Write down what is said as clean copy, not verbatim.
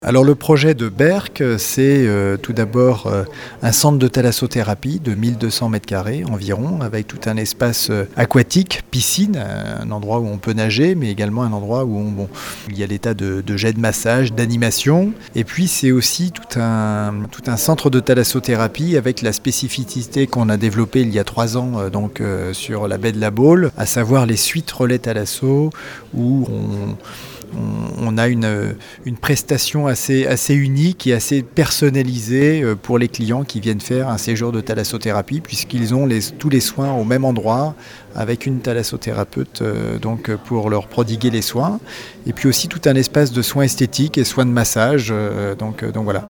Alors le projet de Berck, c'est tout d'abord un centre de thalassothérapie de 1200 m² environ, avec tout un espace aquatique, piscine, un endroit où on peut nager, mais également un endroit où il y a des tas de jets de massage, d'animation. Et puis c'est aussi tout un centre de thalassothérapie avec la spécificité qu'on a développée il y a 3 ans sur la baie de la Baule, à savoir les suites relais thalasso, où on a une prestation assez unique et assez personnalisée pour les clients qui viennent faire un séjour de thalassothérapie, puisqu'ils ont tous les soins au même endroit avec une thalassothérapeute pour leur prodiguer les soins. Et puis aussi tout un espace de soins esthétiques et soins de massage. Donc voilà.